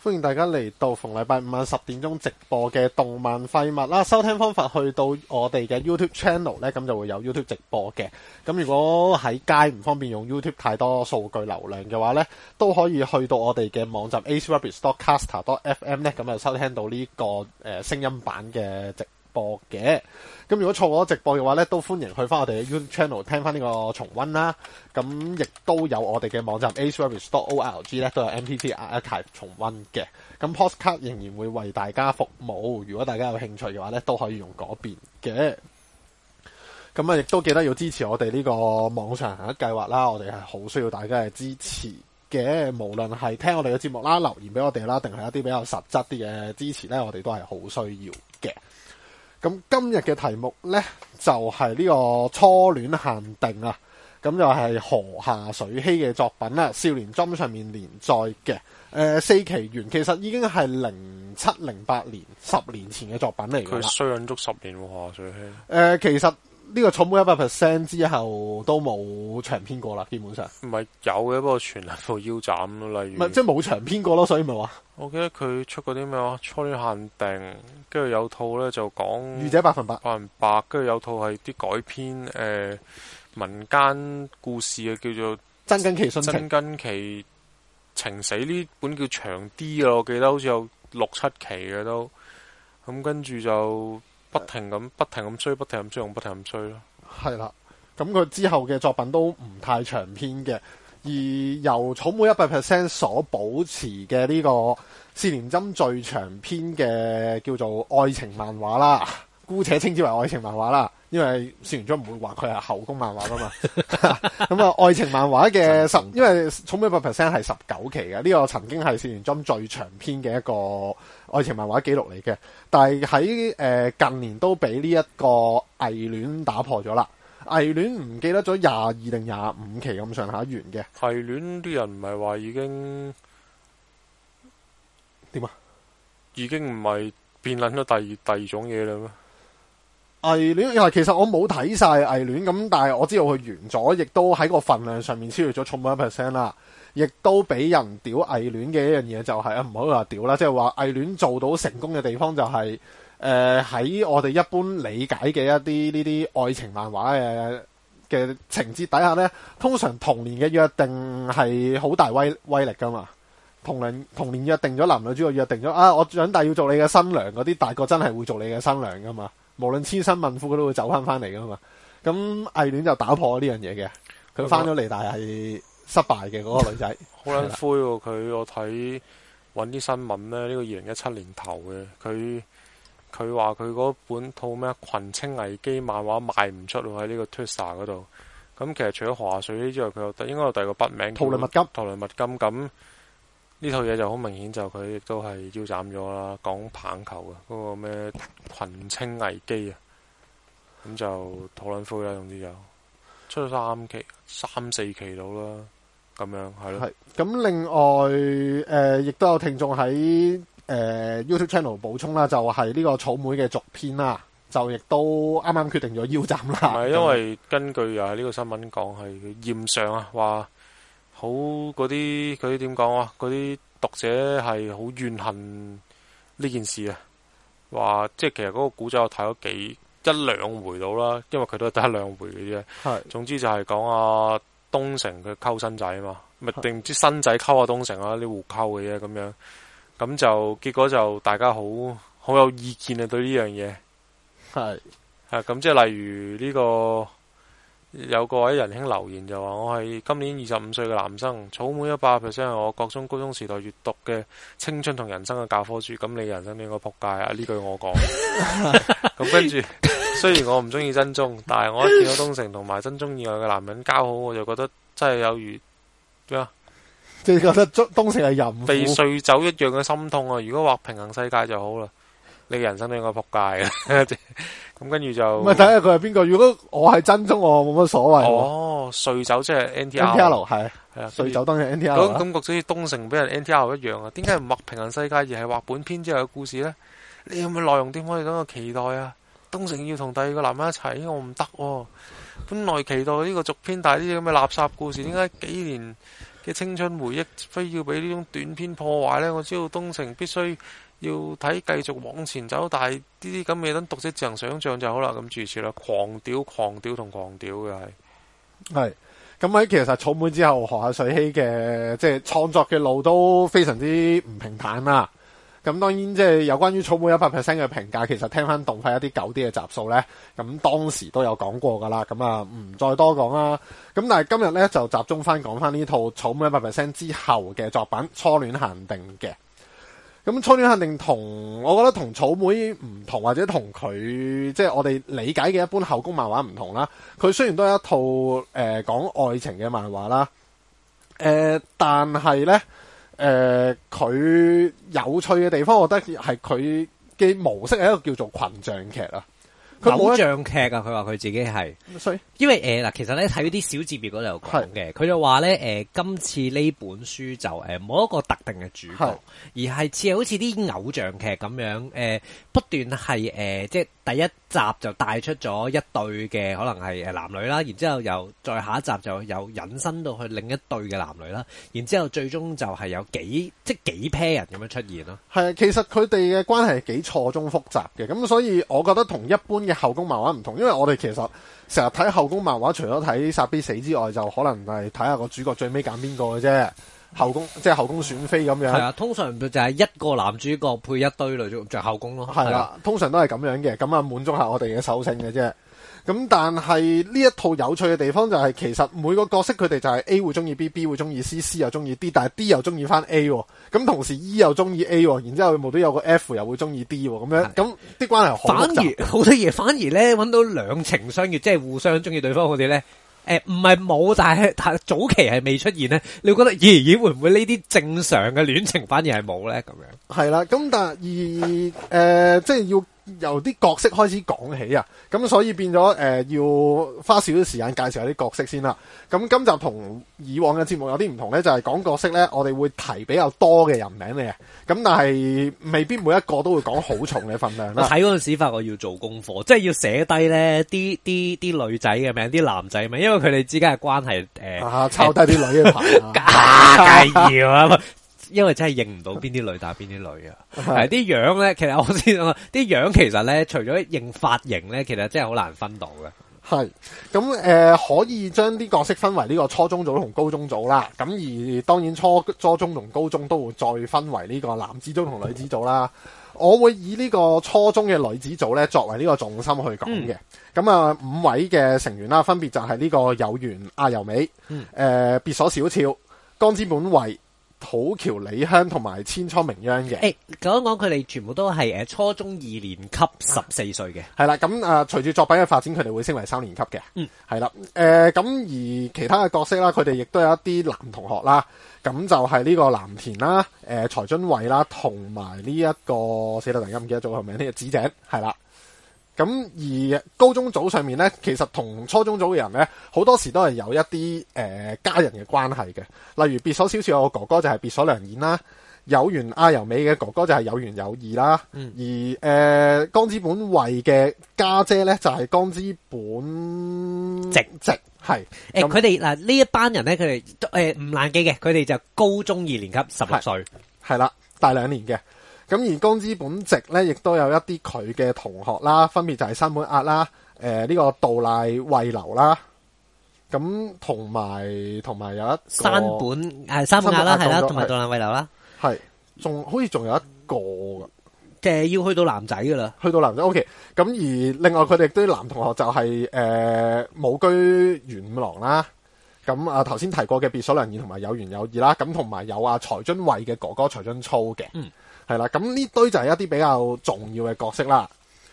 歡迎大家嚟到逢禮拜五晚10點鐘直播嘅動漫廢物啦。收聽方法去到我哋嘅 YouTube channel 呢，咁就會有 YouTube 直播嘅。咁如果喺街唔方便用 YouTube 太多數據流量嘅話呢，都可以去到我哋嘅網站 acrabbit.caster.fm 呢，咁就收聽到呢個聲音版嘅直播嘅。咁如果錯過直播嘅話咧，都歡迎去翻我哋嘅 YouTube channel 聽翻呢個重溫啦。咁亦都有我哋嘅網站 acrabbit.org 咧，都有 MP3 archive 重溫嘅。咁 Podcast 仍然會為大家服務，如果大家有興趣嘅話咧，都可以用嗰邊嘅。咁啊，亦都記得要支持我哋呢個網上行一計劃啦。我哋係好需要大家嘅支持嘅，無論係聽我哋嘅節目啦、留言俾我哋啦，定係一啲比較實質啲嘅支持咧，我哋都係好需要嘅。咁今日嘅題目呢，就係呢個初戀限定啊，咁就係河下水希嘅作品啦，少年 Jump 上面連載嘅4期完，其實已經係07-08年10年前嘅作品嚟㗎啦。 佢衰緊足10年喎，河下水希。 其實呢個草莓100% 之後都冇長篇過啦，基本上。 唔係有嘅，不過全喺度腰斬咯，例如。 唔係即係冇長篇過咯，所以咪話。 我記得佢出過啲咩話初戀限定，跟住有套咧就講御姐100%， 跟住有套係啲改編民間故事嘅，叫做真根奇殉情。 真根奇情死，呢本叫長啲嘅，我記得好似有6-7期嘅都。咁跟住就不停咁追，不停咁追，用不停咁追咯。係啦，咁佢之後嘅作品都唔太長篇嘅。而由草莓100% 所保持嘅呢個少年針最長篇嘅叫做愛情漫畫啦，姑且稱之為愛情漫畫啦，因為少年針唔會話佢係後宮漫畫噶嘛。咁啊，愛情漫畫嘅因為草莓100% 係19期嘅，呢個曾經係少年針最長篇嘅一個愛情漫畫記錄嚟嘅，但係喺近年都俾呢一個偽戀打破咗啦。偽戀唔記得咗22定25期咁上下完嘅。 偽戀啲人唔係話已經點啊？ 已經唔係變撚咗第二種嘢啦咩？ 偽戀因為其實我冇睇晒偽戀咁，但係我知道佢完咗，亦都喺個份量上面超越咗草莓100% 啦。亦都俾人屌偽戀嘅一樣嘢就係唔好話屌啦，即係話偽戀做到成功嘅地方就係喺我哋一般理解嘅一啲呢啲愛情漫畫嘅情節底下呢，通常童年嘅約定係好大威力噶嘛。童年約定咗男女主角約定咗我長大要做你嘅新娘嗰啲，大個真係會做你嘅新娘噶嘛。無論千辛萬苦佢都會走翻嚟噶嘛。咁偽戀就打破呢樣嘢嘅，佢翻咗嚟但係失敗嘅嗰個女仔。 好撚灰喎！佢我睇揾啲新聞呢，呢個2017年頭嘅佢話佢嗰本套咩群青危機漫畫賣唔出喎，喺呢個 Twitter 嗰度。咁其實除咗河下水希之外，佢應該有第二個筆名。 圖雷密金。 咁呢套嘢就好明顯就佢亦都係腰斬咗啦，講棒球嘅嗰個咩群青危機啊。咁就討論灰啦，總之就出咗3-4期到啦。咁樣係咯。 咁另外亦都有聽眾喺YouTube channel 補充啦，就係呢個草莓嘅續篇啦，就亦都啱啱決定咗腰斬啦。 唔係因為根據又係呢個新聞講係驗上啊，話好嗰啲點講啊？嗰啲讀者係好怨恨呢件事啊，話即係其實嗰個古仔我睇咗一兩回到啦，因為佢都係得一兩回嘅啫。係總之就係講東城佢溝新仔啊嘛，咪定唔知新仔溝東城啊，啲互溝嘅嘢咁樣，咁就結果就大家好有意見啊對呢樣嘢。係咁即係例如呢個有個位仁兄留言就話我係今年25歲嘅男生，草莓100%係我國中高中時代閱讀嘅青春同人生嘅教科書，咁你人生應該仆街啊，呢句我講。咁跟住雖然我唔中意真宗，但係我一見到東城同埋真宗以外嘅男人交好，我就覺得真係有如咩啊？ 即係覺得東城係淫婦被碎酒一樣嘅心痛啊！如果畫平行世界就好啦，你嘅人生都應該仆街啊！咁跟住就咪睇下佢係邊個。如果我係真宗，我冇乜所謂。 哦，碎酒即係 NTR 係啊， 碎酒當然 NTR。 咁感覺好似東城俾人 NTR 一樣啊！點解唔畫平行世界而係畫本篇之後嘅故事咧？你有冇內容點可以咁嘅期待啊？東城要同第二個男人一齊，我唔得喎。本來期待呢個續篇，但係呢啲咁嘅垃圾故事，點解幾嘅青春回憶，非要俾呢種短篇破壞呢？我知道東城必須要睇繼續往前走，但係呢啲咁嘅等讀者自行想像就好啦。咁諸如此類，狂屌同狂屌嘅係。咁喺其實草莓之後，河下水希嘅即係創作嘅路都非常之唔平坦啦。咁當然即係有關於草莓100% 嘅評價，其實聽翻動畫一啲舊啲嘅集數咧，咁當時都有講過噶啦。咁啊唔再多講啦。咁但係今日咧就集中翻講翻呢套草莓100% 之後嘅作品《初戀限定》嘅。咁初戀限定我覺得同草莓唔同，或者同佢即係我哋理解嘅一般後宮漫畫唔同啦。佢雖然都係一套講愛情嘅漫畫啦，但係咧佢有趣嘅地方，我覺得係佢嘅模式係一個叫做群像劇啊。 偶像劇啊，佢話佢自己係， 所以因為嗱，其實咧睇啲小節目嗰度有講嘅，佢就話咧今次呢本書就冇一個特定嘅主角，而係似好似啲偶像劇咁樣，不斷係即係第一集就帶出咗一對嘅可能係男女啦，然之後又再下一集就有引申到去另一對嘅男女啦，然之後最終就係有幾 pair 人咁樣出現咯。 係，其實佢哋嘅關係幾錯綜複雜嘅，咁所以我覺得同一般嘅後宮漫畫唔同，因為我哋其實成日睇後宮漫畫，除咗睇殺必死之外，就可能係睇下個主角最尾揀邊個嘅啫。後宮即係後宮選妃咁樣。係啊，通常就係一個男主角配一堆女主角就後宮咯。 係啦，通常都係咁樣嘅，咁啊滿足下我哋嘅獸性嘅啫。咁但係呢一套有趣嘅地方就係，其實每個角色佢哋就係 A 會中意 B 會中意 C 又中意 D， 但係 D 又中意翻 A， 咁同時 E 又中意 A， 然之後無端有個 F 又會中意 D， 咁樣咁啲關係好複雜。 反而好多嘢，反而咧揾到兩情相悅，即係互相中意對方嗰啲咧。唔係冇，但係早期係未出現咧。你會覺得咦會唔會呢啲正常嘅戀情反而係冇咧？咁樣係啦，咁但係即係要由啲角色開始講起啊，咁所以變咗要花少少時間介紹下啲角色先啦。咁今集同以往嘅節目有啲唔同咧，就係講角色咧，我哋會提比較多嘅人名嚟嘅，咁但係未必每一個都會講好重嘅份量啦。 我睇嗰陣時發覺要做功課，即係要寫低咧啲女仔嘅名，啲男仔嘅名，因為佢哋之間嘅關係抄低啲女嘅牌梗係要啊！因為真係認唔到邊啲女打邊啲女啊，係啲樣咧，其實我先講啲樣其實咧，除咗認髮型咧，其實真係好難分到嘅。 係咁可以將啲角色分為呢個初中組同高中組啦。咁而當然初中同高中都會再分為呢個男子組同女子組啦。我會以呢個初中嘅女子組咧作為呢個重心去講嘅。咁啊5位嘅成員啦，分別就係呢個有原阿由美、別所小俏、江之本惠、土橋李香同埋千倉明央嘅。 講一講佢哋全部都係初中2年級14歲嘅。 係啦，咁隨住作品嘅發展，佢哋會升為3年級嘅。係啦，咁而其他嘅角色啦，佢哋亦都有一啲男同學啦。咁就係呢個藍田啦、財津惠啦，同埋呢一個死啦，突然間唔記得咗個名，呢個紫井係啦。咁而高中組上面咧，其實同初中組嘅人咧，好多時都係有一啲家人嘅關係嘅。例如別所小俏有個哥哥就係別所良彥啦，有原阿由美嘅哥哥就係有原有二啦。而江之本惠嘅家姐咧就係江之本直係。 佢哋嗱呢一班人咧，佢哋唔難記嘅，佢哋就高中2年級16歲，係啦，大2年嘅。咁而江之本直咧，亦都有一啲佢嘅同學啦，分別就係山本壓啦，呢個道瀨惠流啦，咁同埋有一個山本壓啦，係啦，同埋道瀨惠流啦， 係，好似仲有一個嘅， 要去到男仔噶啦， 去到男仔 OK。咁而另外佢哋啲男同學就係武居元五郎啦，咁頭先提過嘅別所良彥同埋有原有二啦，咁同埋有財津惠嘅哥哥財津粗嘅。係啦，咁呢堆就係一啲比較重要嘅角色啦。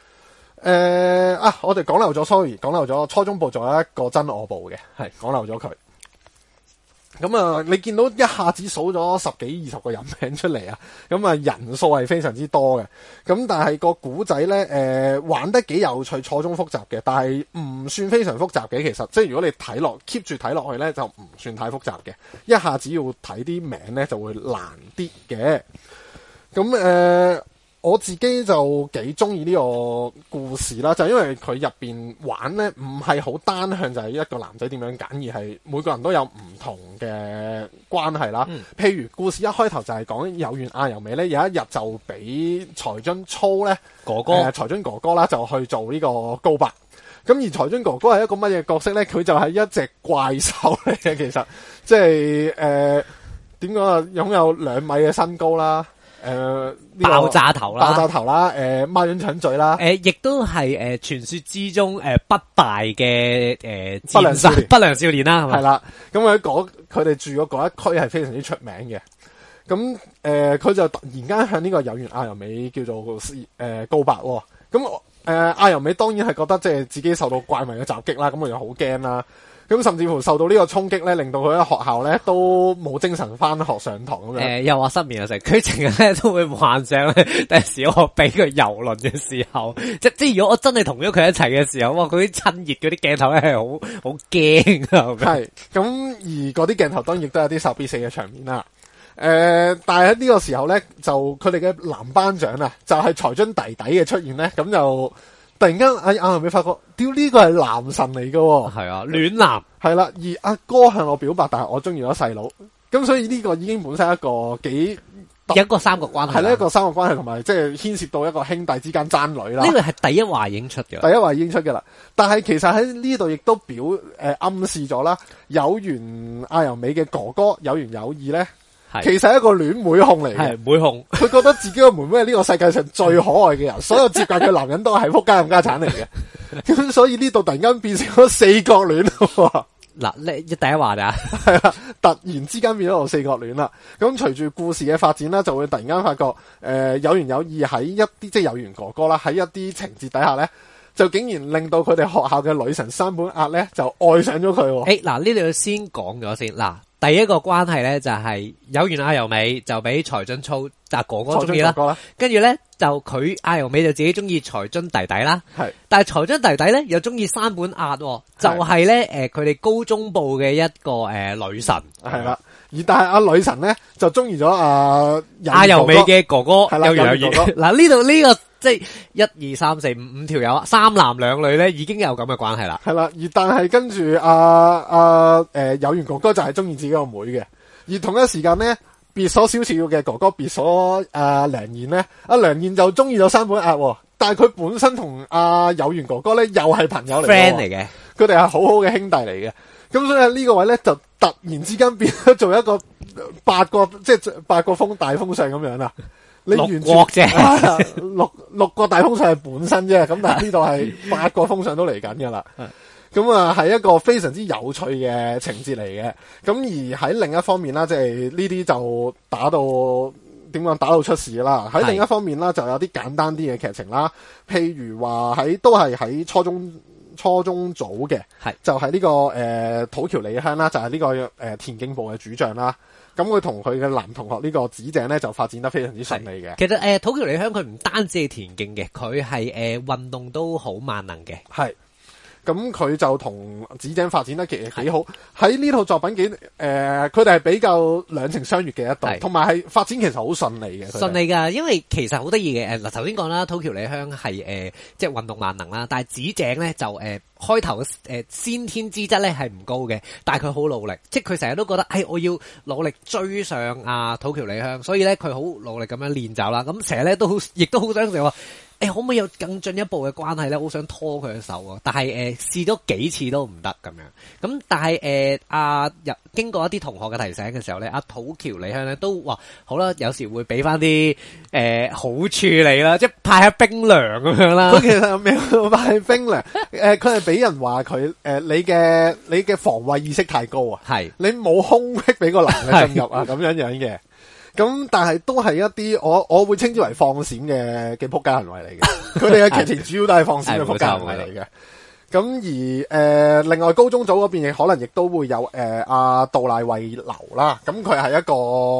我哋講漏咗 sorry， 講漏咗初中部仲有一個真我部嘅，係講漏咗佢。咁你見到一下子數咗10幾20個人名出嚟啊，咁人數係非常之多嘅。咁但係個古仔咧，玩得幾有趣，錯綜複雜嘅，但係唔算非常複雜嘅。其實即係如果你keep 住睇落去咧，就唔算太複雜嘅。一下子要睇啲名咧，就會難啲嘅。咁我自己就幾中意呢個故事啦，就因為佢入邊玩咧唔係好單向，就係一個男仔點樣揀，而係每個人都有唔同嘅關係啦。譬如故事一開頭就係講有緣阿由美咧，有一日就俾財津操咧財津哥哥啦，就去做呢個告白。咁而財津哥哥係一個乜嘢角色咧？佢就係一隻怪獸嚟嘅，其實即係點講啊？擁有2米嘅身高啦。 爆炸頭啦， 孖潤腸嘴啦， 亦都係傳說之中不敗嘅不良少年啦， 係啦。咁佢哋住嗰一區係非常之出名嘅。咁佢就突然間向呢個有緣阿由美叫做告白喎。咁阿由美當然係覺得即係自己受到怪物嘅襲擊啦，咁佢就好驚啦。咁甚至乎受到呢個衝擊咧，令到佢喺學校咧都冇精神翻學上堂咁樣。 又話失眠又成，佢成日咧都會幻想咧，第時我俾佢遊輪嘅時候，即如果我真係同咗佢一齊嘅時候，哇！佢啲親熱嗰啲鏡頭咧係好驚啊！ 係咁，而嗰啲鏡頭當然亦都有啲受必死嘅場面啦。但係喺呢個時候咧，就佢哋嘅男班長啊，就係財津弟弟嘅出現咧，咁就。突然間，阿由美發覺，屌呢個係男神嚟㗎喎， 係啊，暖男係啦。而阿哥向我表白，但係我中意咗細佬，咁所以呢個已經本身一個幾一個三角關係， 係一個三角關係，同埋即係牽涉到一個兄弟之間爭女啦。 呢個係第一話已經出嘅啦，但係其實喺呢度亦都暗示咗啦，有緣阿由美嘅哥哥有緣有義咧。其實係一個戀妹控嚟嘅， 係妹控。 佢覺得自己個妹妹係呢個世界上最可愛嘅人，所有接近佢男人都係仆街冚家產嚟嘅。咁所以呢度突然間變成咗四角戀咯。 嗱，你第一話咋？ 係啦，突然之間變咗四角戀啦。咁隨住故事嘅發展啦，就會突然間發覺，有緣有義喺一啲即係有緣哥哥啦，喺一啲情節底下咧，就竟然令到佢哋學校嘅女神山本壓咧就愛上咗佢。 嗱，呢度先講咗先嗱。第一個關係咧就係有緣阿由美就俾財津操哥哥中意啦，跟住咧就佢阿由美就自己中意財津弟弟啦，係，但係財津弟弟咧又中意山本壓，就係咧佢哋高中部嘅一個女神，係啦， 而但係阿女神咧就中意咗阿由美嘅哥哥， 係啦，有緣有義。 嗱呢度呢個即係1、2、3、4、5條友，3男2女咧已經有咁嘅關係啦。係啦， 而但係跟住有緣哥哥就係中意自己個妹嘅，而同一時間咧，別所小朝嘅哥哥別所良燕咧，良燕就中意咗山本壓，但係佢本身同有緣哥哥咧又係朋友嚟 friend 嚟嘅， 佢哋係好好嘅兄弟嚟嘅。咁所以呢個位咧就突然之間變咗做一個八個風大風上咁樣啦。你完全六個大風上係本身啫，咁但係呢度係8個風上都嚟緊噶啦。咁係一個非常之有趣嘅情節嚟嘅。咁而喺另一方面啦，即係呢啲就打到出事啦。喺另一方面啦，就有啲簡單啲嘅劇情啦。譬如話都係喺初中組嘅，就係呢個土橋李香啦，就係呢個田徑部嘅主將啦。咁佢同佢嘅男同學呢個子井咧就發展得非常之順利嘅。 其實土橋李香佢唔單止係田徑嘅，佢係運動都好萬能嘅。 係。咁佢就同子井發展得幾好，喺呢套作品佢哋係比較兩情相悅嘅一對，同埋係發展其實好順利嘅。 順利㗎，因為其實好得意嘅。嗱頭先講啦，土橋李香係即係運動萬能啦，但係子井咧就開頭先天資質咧係唔高嘅，但係佢好努力，即係佢成日都覺得我要努力追上土橋李香，所以咧佢好努力咁樣練習啦。咁成日咧亦都好想就話。可唔可以有更進一步嘅關係咧？好想拖佢嘅手啊！但係試咗幾次都唔得咁樣。咁但係經過一啲同學嘅提醒嘅時候咧，土橋李香咧都話好啦，有時會俾翻啲好處理啦，即係派下冰涼咁樣啦。 佢其實未有派冰涼，佢係俾人話佢你嘅防衛意識太高啊，係你冇空隙俾個男嘅進入啊咁樣嘅。咁但係都係一啲我會稱之為放閃嘅仆街行為嚟嘅，佢哋嘅劇情主要都係放閃嘅仆街行為嚟嘅。咁而另外高中組嗰邊亦可能亦都會有杜賴惠流啦，咁佢係一個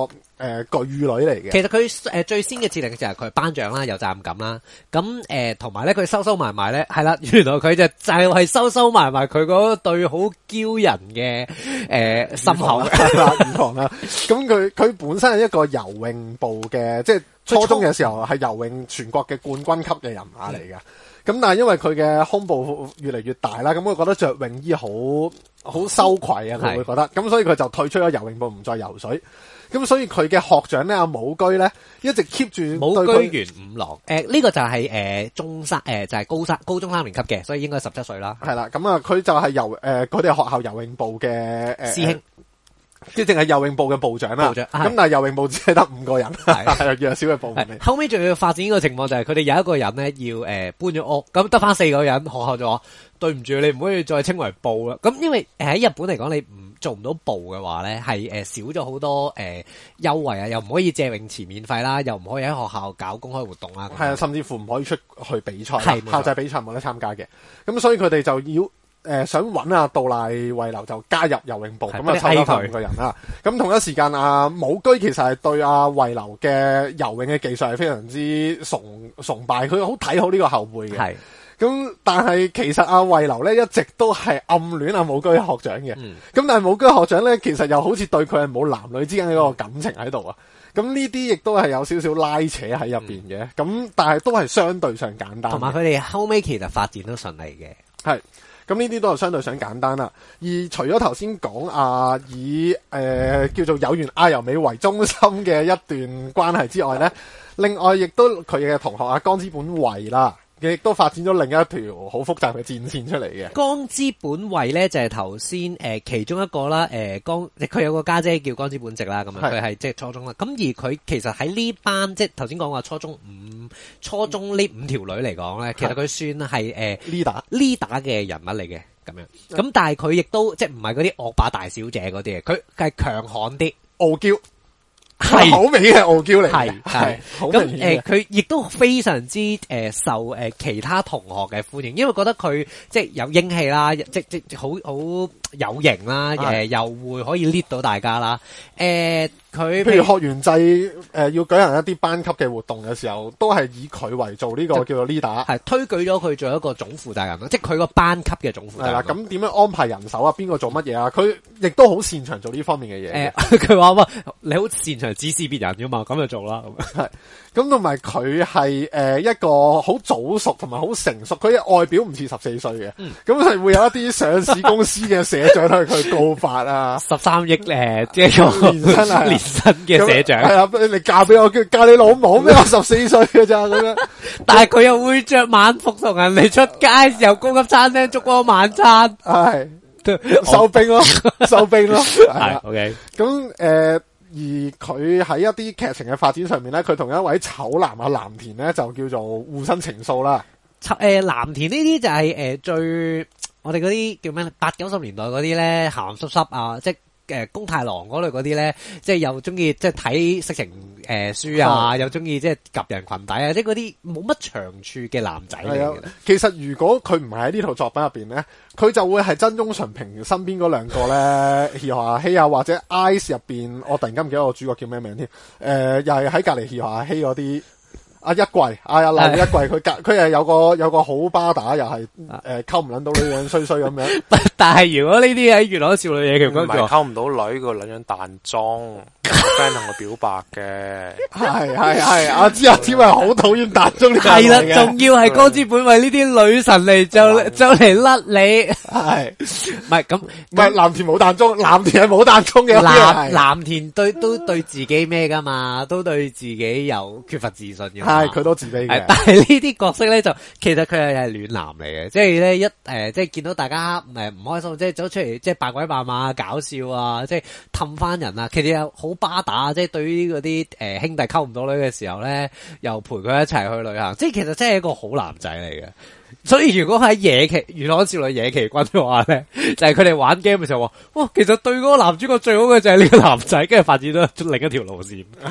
巨女嚟嘅。 其實佢最先嘅設定就係佢係班長啦，有責任感啦。咁同埋咧佢收埋埋咧，係啦，原來佢就係收埋埋佢嗰對好驕人嘅心口乳房啦。咁佢本身係一個游泳部嘅，即係初中嘅時候係游泳全國嘅冠軍級嘅人馬嚟嘅。咁但係因為佢嘅胸部越嚟越大啦，咁佢覺得着泳衣好羞愧啊，佢會覺得，咁所以佢就退出咗游泳部，唔再游水。咁所以佢嘅學長咧，阿武居咧，一直 keep 住武居元五郎。呢個就係中三，就係高中3年級嘅，所以應該17歲啦。 係啦，咁啊，佢就係佢哋學校游泳部嘅師兄。 即係淨係游泳部嘅部長啦，咁但係游泳部只係得5個人，係弱小嘅部分嚟。 後尾仲要發展呢個情況就係佢哋有一個人咧要搬咗屋，咁得翻4個人，學校就話對唔住，你唔可以再稱為部啦。咁因為喺日本嚟講，你唔做唔到部嘅話咧，係少咗好多優惠啊，又唔可以借泳池免費啦，又唔可以喺學校搞公開活動啦， 係啊，甚至乎唔可以出去比賽， 校際比賽冇得參加嘅。咁所以佢哋就要。想揾阿杜賴惠流就加入游泳部，咁啊抽咗5個人啦。咁同一時間，阿武居其實係對阿惠流嘅游泳嘅技術係非常之崇拜，佢好睇好呢個後輩嘅。係咁，但係其實阿惠流咧一直都係暗戀阿武居學長嘅。咁但係武居學長咧，其實又好似對佢係冇男女之間嘅嗰個感情喺度啊。咁呢啲亦都係有少少拉扯喺入邊嘅。咁但係都係相對上簡單。 同埋佢哋後尾其實發展都順利嘅。 係。咁呢啲都係相對上簡單啦。而除咗頭先講以叫做有緣阿由美為中心嘅一段關係之外咧，另外亦都佢嘅同學江之本惠啦，亦都發展咗另一條好複雜嘅戰線出嚟嘅。 江之本惠咧就係頭先其中一個啦，佢有個家姐叫江之本直啦，咁樣佢係即係初中啦。咁而佢其實喺呢班即係頭先講話初中呢5條女嚟講咧，其實佢算係leader 嘅人物嚟嘅咁樣。咁但係佢亦都即係唔係嗰啲惡霸大小姐嗰啲嘅，佢係強悍啲， 傲嬌。係好明顯係傲嬌嚟， 係咁佢亦都非常之受其他同學嘅歡迎，因為覺得佢即係有英氣啦，即好有型啦，又會可以 lead 到大家啦。佢譬如學園祭要舉行一啲班級嘅活動嘅時候，都係以佢為做呢個叫做 leader， 係推舉咗佢做一個總負責人咯，即係佢個班級嘅總負責人。 係啦，咁點樣安排人手啊？邊個做乜嘢啊？佢亦都好擅長做呢方面嘅嘢。 佢話你好擅長指使別人噶嘛，咁就做啦。 係咁，同埋佢係一個好早熟同埋好成熟，佢嘅外表唔似14歲嘅，咁係會有一啲上市公司嘅社長去佢告發啊 ，13億即係年薪嘅社長。 係啊，你嫁俾我，嫁你老母咩？我14歲嘅咋咁樣？ 但係佢又會着晚服同人哋出街，又高級餐廳燭光晚餐， 係收兵咯，收兵咯。 係 OK。 咁而佢喺一啲劇情嘅發展上面咧，佢同一位醜男藍田咧就叫做互生情愫啦。 藍田呢啲就係最我哋嗰啲叫咩？80-90年代嗰啲咧鹹濕濕啊，即係宮太郎嗰類嗰啲咧，即係又中意即係睇色情書啊，又中意即係夾人裙底啊，即係嗰啲冇乜長處嘅男仔嚟嘅。 其實如果佢唔係喺呢套作品入邊咧，佢就會係真宗純平身邊嗰兩個咧，檜河亞希啊，或者 Ice 入邊，我突然間唔記得個主角叫咩名添。又係喺隔籬檜河亞希嗰啲。一季，阿劉一季，佢係有個好巴打，又係溝唔撚到女樣衰衰咁樣。 但係如果呢啲喺元朗少女嘢，其實唔係溝唔到女，個撚樣彈裝。friend 同佢表白嘅， 係，阿芝係好討厭彈中呢樣嘢嘅。 係啦，仲要係江之本惠呢啲女神嚟就嚟甩你，係唔係咁？ 唔係藍田冇彈中，藍田係冇彈中嘅。 藍田都對自己咩噶嘛，都對自己有缺乏自信嘅。 係佢都自卑嘅。 但係呢啲角色咧就其實佢係暖男嚟嘅，即係咧即係見到大家唔開心，即係走出嚟即係扮鬼扮馬搞笑啊，即係氹翻人啊，其實又好巴打，即係對於嗰啲兄弟溝唔到女嘅時候咧，又陪佢一齊去旅行，即係其實真係一個好男仔嚟嘅。所以如果喺元朗少女野崎君嘅話咧，就係佢哋玩 game 嘅時候話，哇，其實對嗰個男主角最好嘅就係呢個男仔，跟住發展咗另一條路線。係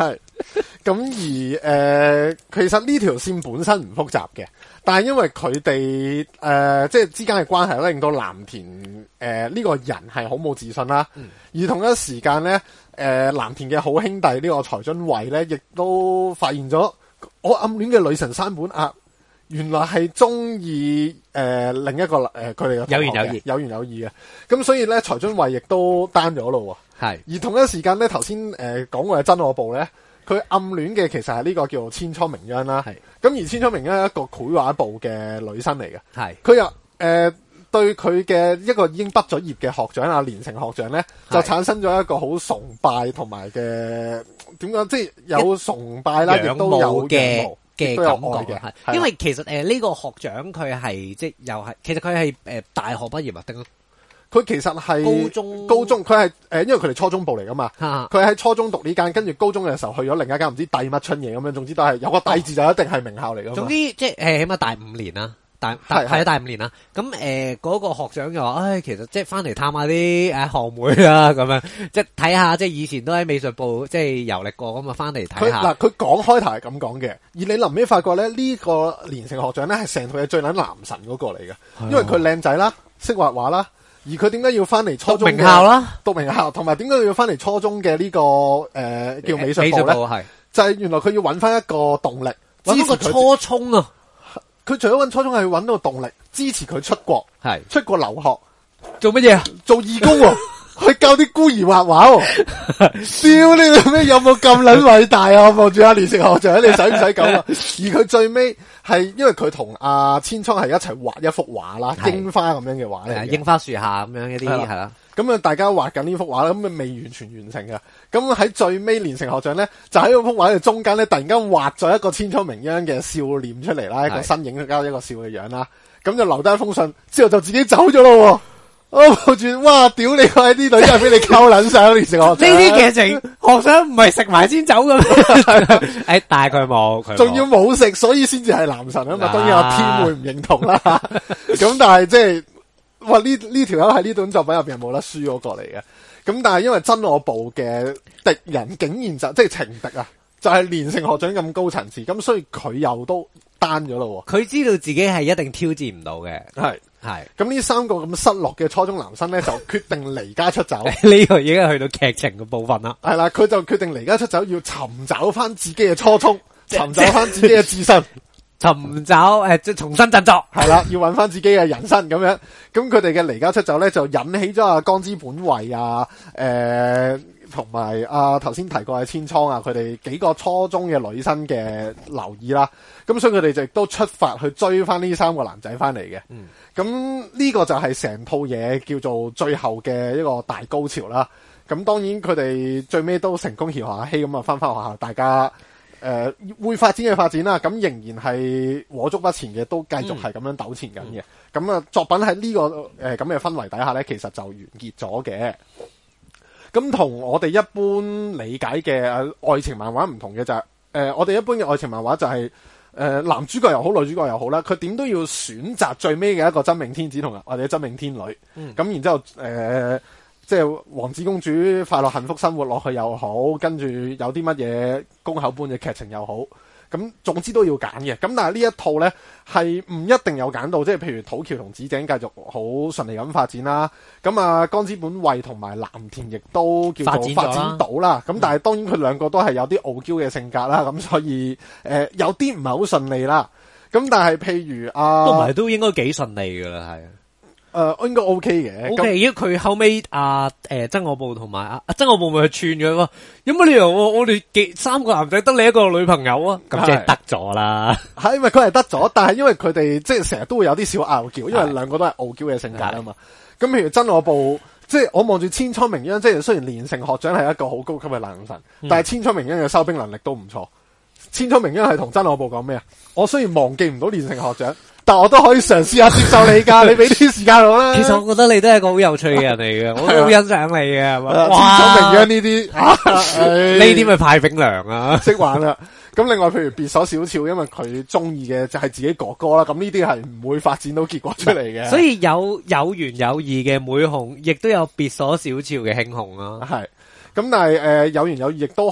咁而其實呢條線本身唔複雜嘅，但係因為佢哋即係之間嘅關係咧，令到藍田呢個人係好冇自信啦。而同一時間咧，藍田嘅好兄弟呢個財津惠咧，亦都發現咗我暗戀嘅女神山本亞，原來係中意另一個佢哋嘅有緣有義嘅。咁所以咧，財津惠亦都單咗咯。 係。 而同一時間咧，頭先講過嘅真我部咧，佢暗戀嘅其實係呢個叫千倉明央啦。係。咁而千倉明央係一個繪畫部嘅女生嚟嘅。係。佢又對佢嘅一個已經畢咗業嘅學長連城學長咧，就產生咗一個好崇拜同埋嘅點講，即係有崇拜啦，亦都有嘅感覺嘅。因為其實呢個學長佢係即係又係，其實佢係大學畢業啊定？ 佢其實係高中，佢係因為佢哋初中部嚟噶嘛，佢喺初中讀呢間，跟住高中嘅時候去咗另一間唔知帝乜春嘢咁樣，總之都係有個帝字就一定係名校嚟噶嘛。 總之即係起碼大5年啦。大5年啦，咁嗰個學長就話，其實即係翻嚟探下啲學妹啦，咁樣即係睇下，即係以前都喺美術部即係遊歷過咁啊，翻嚟睇下。 嗱，佢講開頭係咁講嘅，而你臨尾發覺咧，呢個連城學長咧係成套嘢最撚男神嗰個嚟嘅，因為佢靚仔啦，識畫畫啦，而佢點解要翻嚟初中讀名校啦， 讀名校，同埋點解要翻嚟初中嘅呢個叫美術部咧？係就係原來佢要揾翻一個動力， 揾個初衷啊！ 佢除咗揾初中係揾到動力，支持佢出國，係出國留學， 做乜嘢啊？ 做義工喎，去教啲孤兒畫畫喎。屌你哋咩？有冇咁撚偉大啊？我望住阿連城學長，你使唔使咁啊？而佢最尾係因為佢同阿千倉係一齊畫一幅畫啦，櫻花咁樣嘅畫嚟， 櫻花樹下咁樣一啲係啦。 咁啊，大家畫緊呢幅畫啦，咁啊未完全完成嘅。咁喺最尾，連城學長咧就喺嗰幅畫嘅中間咧，突然間畫咗一個千倉明央嘅笑臉出嚟啦，一個身影加一個笑嘅樣啦。咁就留低一封信，之後就自己走咗咯。我抱住，哇！屌你，喺啲女真係俾你溝撚上連城學長。呢啲劇情，學長唔係食埋先走嘅咩？但係佢冇， 仲要冇食，所以先至係男神啊嘛。當然阿天會唔認同啦。咁但係即係。哇！呢條友喺呢段作品入邊係冇得輸嗰個嚟嘅，咁但係因為真我部嘅敵人竟然就即係情敵啊，就係連城學長咁高層次，咁所以佢又都單咗咯。 佢知道自己係一定挑戰唔到嘅，係。咁呢3個咁失落嘅初中男生咧，就決定離家出走。 呢個已經係去到劇情嘅部分啦。 係啦，佢就決定離家出走，要尋找翻自己嘅初衷，尋找翻自己嘅自信。 尋找即係重新振作， 係啦，要揾翻自己嘅人生咁樣。咁佢哋嘅離家出走咧，就引起咗江之本惠啊，同埋頭先提過嘅千倉啊，佢哋幾個初中嘅女生嘅留意啦。咁所以佢哋就亦都出發去追翻呢3個男仔翻嚟嘅。咁呢個就係成套嘢叫做最後嘅一個大高潮啦。咁當然佢哋最尾都成功協下希咁啊，翻學校大家。會發展嘅發展啦，咁仍然係和足不前嘅，都繼續係咁樣糾纏緊嘅。咁啊，作品喺呢個咁嘅氛圍底下咧，其實就完結咗嘅。咁同我哋一般理解嘅愛情漫畫唔同嘅就係，我哋一般嘅愛情漫畫就係男主角又好，女主角又好啦，佢點都要選擇最尾嘅一個真命天子同或者真命天女。咁然之後即係王子公主快樂幸福生活落去又好，跟住有啲乜嘢宮口般嘅劇情又好，咁總之都要揀嘅。咁但係呢一套呢，係唔一定有揀到，即係譬如土橋同紫井繼續好順利咁發展啦。咁啊，江之本惠同埋藍田亦都叫做發展到啦。咁但係當然佢兩個都係有啲傲嬌嘅性格啦，咁所以有啲唔係好順利啦。咁但係譬如都唔係都應該幾順利噶啦，係。 應該 OK 嘅。 OK，因為佢後尾真我部同埋真我部咪串咗喎。有乜理由我哋3個男仔得你一個女朋友啊？咁即係得咗啦。 係，因為佢係得咗，但係因為佢哋即係成日都會有啲小拗撬，因為兩個都係傲嬌嘅性格啊嘛。咁譬如真我部，即係我望住千倉明央，即係雖然連城學長係一個好高級嘅男神，但係千倉明央嘅收兵能力都唔錯。千倉明央係同真我部講咩啊？我雖然忘記唔到連城學長，但我都可以嘗試下接受你噶，你俾啲時間我啦。 其實我覺得你都係個好有趣嘅人嚟嘅，我都好欣賞你嘅。 哇！千倉明央呢啲， 呢啲咪派炳良啊， 識玩啦。咁另外譬如別所小俏，因為佢中意嘅就係自己哥哥啦，咁呢啲係唔會發展到結果出嚟嘅。 所以有緣有義嘅妹雄，亦都有別所小俏嘅兄雄啊。 係。咁但係有緣有義亦都學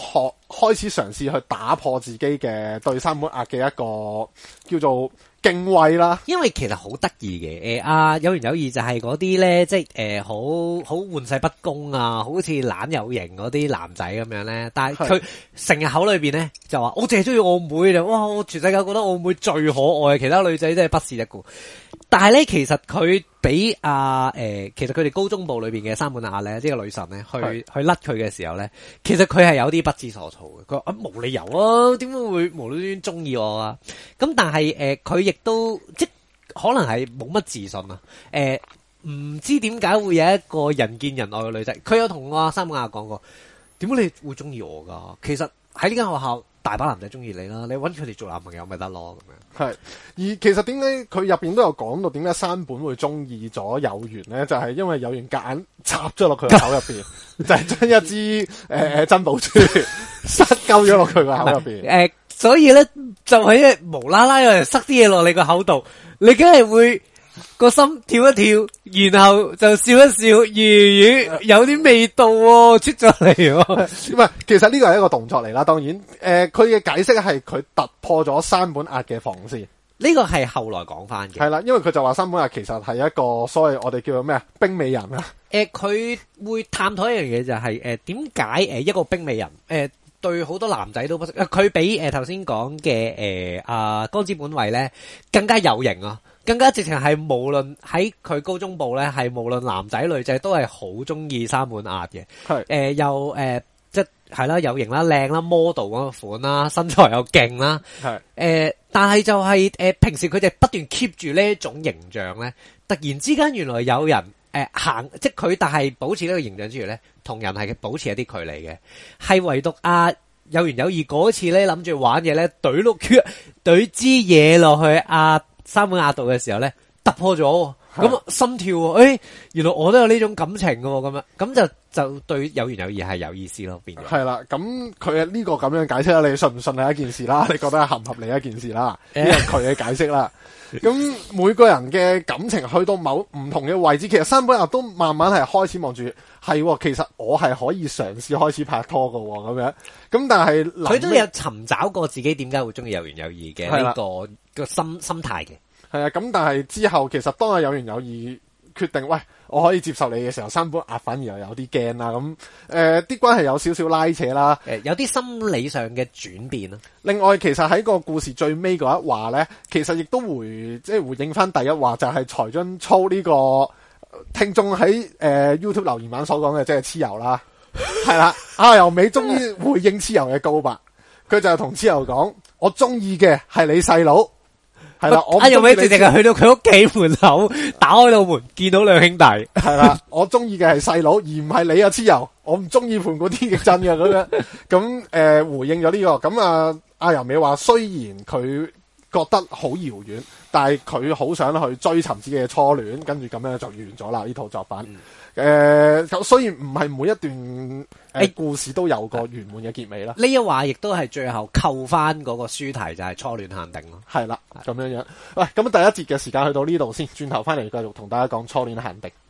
開始嘗試去打破自己嘅對山本壓嘅一個叫做敬畏啦。 因為其實好得意嘅，有緣有義就係嗰啲咧，即係好玩世不恭啊，好似懶有型嗰啲男仔咁樣咧。但係佢成日口裏邊咧就話我淨係中意我妹就，哇！我全世界覺得我妹最可愛，其他女仔真係不是一顧。但係咧，其實佢俾其實佢哋高中部裏邊嘅山本亞咧，即係個女神咧，去甩佢嘅時候咧，其實佢係有啲不知所措嘅。佢話冇理由啊，點解會無端端中意我啊？咁但係佢亦都即可能係冇乜自信啊。唔知點解會有一個人見人愛嘅女仔，佢有同阿山本亞講過，點解你會中意我噶？其實喺呢間學校大把男仔中意你啦，你搵佢哋做男朋友咪得咯咁樣。 係，而其實點解佢入邊都有講到點解山本會中意咗有緣咧？就係因為有緣夾硬插咗落佢個口入邊，就係將一支珍寶珠塞鳩咗落佢個口入邊。 所以咧就係無啦啦有人塞啲嘢落你個口度，你梗係會個心跳一跳，然後就笑一笑，咦，有啲味道喎，出咗嚟喎。 唔係，其實呢個係一個動作嚟啦。當然，佢嘅解釋係佢突破咗山本壓嘅防線。 呢個係後來講翻嘅。 係啦，因為佢就話山本壓其實係一個所謂我哋叫做咩啊，冰美人啊。 佢會探討一樣嘢就係點解一個冰美人對好多男仔都不識，佢比頭先講嘅江之本惠咧更加有型啊！更加直情係無論喺佢高中部咧，係無論男仔女仔都係好中意山本壓嘅。係又即係啦，有型啦、靚啦、model 嗰個款啦、身材又勁啦。係但係就係平時佢哋不斷 keep 住呢一種形象咧，突然之間原來有人行，即係佢但係保持呢個形象之餘咧，同人係保持一啲距離嘅，係唯獨有緣有義嗰次咧諗住玩嘢咧，懟支嘢落去山本壓度嘅時候咧，突破咗，咁心跳喎，原來我都有呢種感情嘅喎，咁就對有緣有義係有意思咯，變咗。係啦， 咁佢呢個咁樣解釋啦，你信唔信係一件事啦，你覺得合唔合理一件事啦，呢係佢嘅解釋啦。咁每個人嘅感情去到某唔同嘅位置，其實山本壓都慢慢係開始望住，係其實我係可以嘗試開始拍拖嘅咁樣。咁但係佢都有尋找過自己點解會中意有緣有義嘅呢個心態嘅。係啊，咁但係之後其實當有緣有義決定，喂，我可以接受你嘅時候，山本壓反而又有啲驚啦。咁啲關係有少少拉扯啦， 有啲心理上嘅轉變啦。 另外，其實喺個故事最尾嗰一話咧，其實亦都回應翻第一話，就係財津操呢個聽眾喺YouTube 留言版所講嘅，即係蚩尤啦，係啦，阿由美終於回應蚩尤嘅告白，佢就同蚩尤講：我中意嘅係你細佬。係啦， 阿由美直情係去到佢屋企門口，打開到門，見到兩兄弟。 係啦，我中意嘅係細佬，而唔係你啊，蚩尤。我唔中意盤古天極真嘅咁樣。咁回應咗呢個。咁阿由美話，雖然佢覺得好遙遠，但係佢好想去追尋自己嘅初戀，跟住咁樣就完咗啦呢套作品。雖然唔係每一段故事都有個圓滿嘅結尾啦。 呢一話亦都係最後扣翻嗰個書題，就係初戀限定咯。 係啦，咁樣樣。喂，咁第一節嘅時間去到呢度先，轉頭翻嚟繼續同大家講初戀限定。